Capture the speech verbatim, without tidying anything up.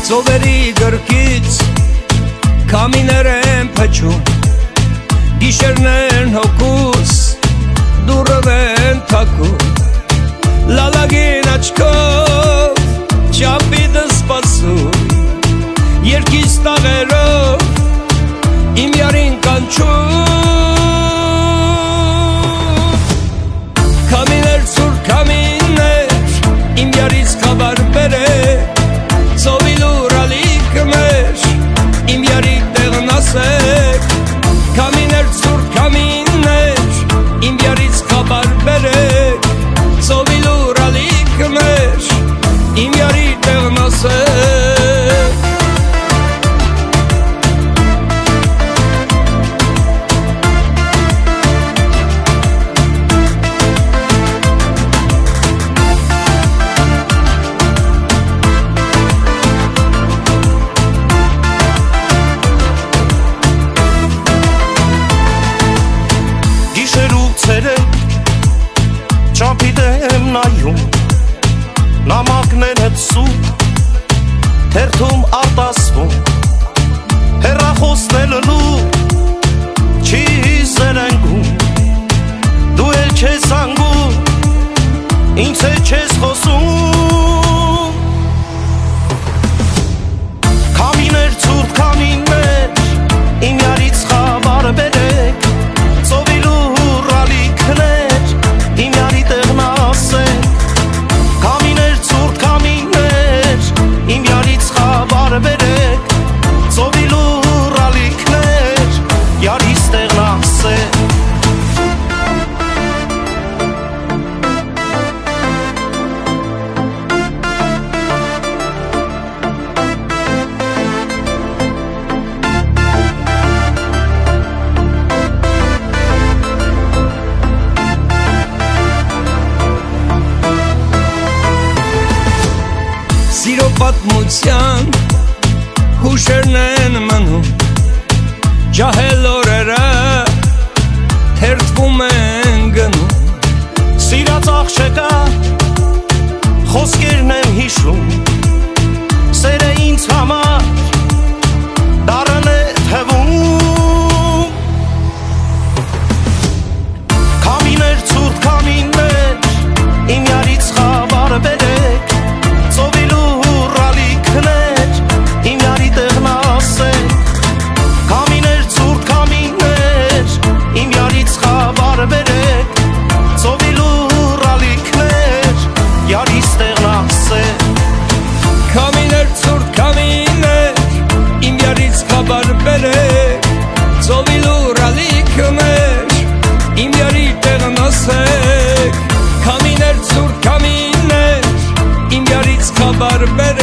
ծովերի գրկից քամիներ են փչում, գիշերներն հոգուս դուրով են թակում, լալագին աչքով ճապիդը սպասում, երկից տաղերով իմ յարին կանչում, քամիներ ցուրտ քամիներ իմ յարից խաբար բերեք, ծովի լուրալիք մեր իմ յարի տեղն ասեք, քամիներ ցուրտ քամիներ իմ յարից խաբար բերեք, ծովի լուրալիք մեր իմ յարի տեղն ասեք։ Ճամփիդ եմ նայում, նամակներ հետ սուտ, թերթում արտասվում, հեռախոսն է լլում, չի զելենգում, դու էլ չես անգում, ինձ հետ չես խոսում, քամիներ ցուրտ քամիներ, իմ յարից խաբար բերեք, ծովի լուրալիքներ իմ յարի տեղն ասեք, քամիներ ցուրտ քամիներ իմ յարից խաբար բերեք, ծովի լուրալիքներ յարից տեղն ասեք։ Սիրո պատմության հուշերն են մնում, ջահել օրերը թերթվում են գնում, սիրած աղջկա խոսքերն եմ հիշում, սերը ինձ համար դարն է թվում, քամիներ ցուրտ քամիներ իմ յարից խաբար բերեք, ծովի լուրալիքներ իմ յարի տեղն ասեք, քամիներ ցուրտ քամիներ իմ յարից խաբար բերեք, ծովի լուրալիքներ յարից տեղն ասեք, քամիներ ցուրտ քամիներ իմ յարից խաբար բերեք, ծովի լուրալիքներ իմ յարի տեղն ասեք, քամիներ ցուրտ քամիներ իմ յարից խաբար բերեք,